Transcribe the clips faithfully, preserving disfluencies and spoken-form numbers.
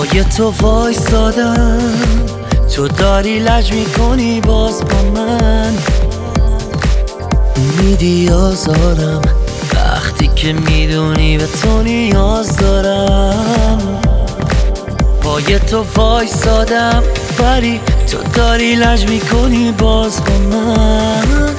پای تو وایسادم، تو داری لج میکنی باز با من، میدی آزارم وقتی که میدونی به تو نیاز دارم. پای تو وایسادم ولی تو داری لج میکنی باز با من،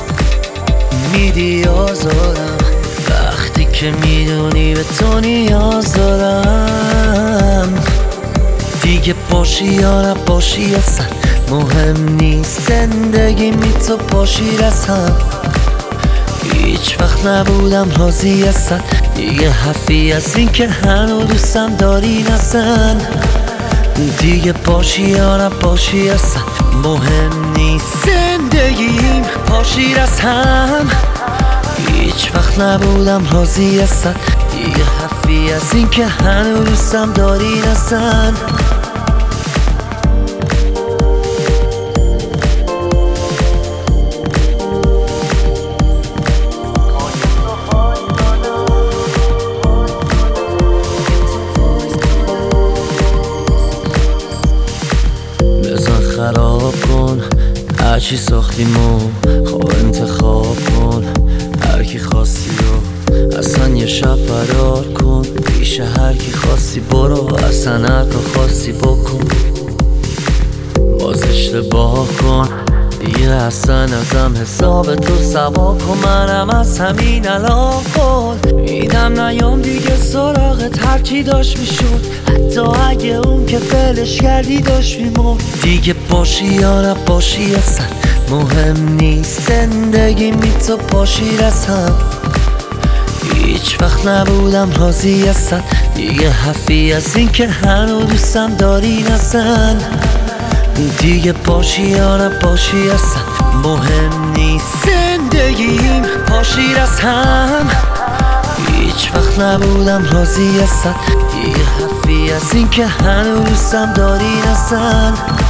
میدی آزارم وقتی که میدونی به تو نیاز دارم. دیگه باشی یا نباشی اصلا مهم نیست، زندگی می تو باشی رسم. هیچ وقت نبودم راضی اصلا، دیگه حرفی از این که هنو دوستم داری نزن. دیگه باشی یا نباشی اصلا مهم نیست، زندگیم پاشی رسم. هیچ وقت نبودم راضی اصلا، دیگه حرفی از این که هنو دوستم داری نزن. خراب کن هرچی ساختیمو، خواه انتخاب کن هرکی خواستی رو، اصلا یه شب فرار کن پیش هرکی خواستی برو، اصلا هر کار خواستی بکن. باز اشتباه کن دیگه اصلا ازم حساب تو سوا کن، منم از همین الان قول میدم نیام دیگه سراغت، هرچی داشت میشد حتی اگه اون که فلش کردی داشت میمون. دیگه باشی یا نباشی اصلا مهم نیست، زندگی می تو باشی رسم. هیچ وقت نبودم راضی اصلا، دیگه حرفی از این که هنو دوستم داری نزن. دیگه باشی یا نباشی اصلا مهم نیست، زندگیم پاشی رسم. هیچ وقت نبودم راضی اصلا، دیگه حرفی از این که هنو دوستم داری نزن.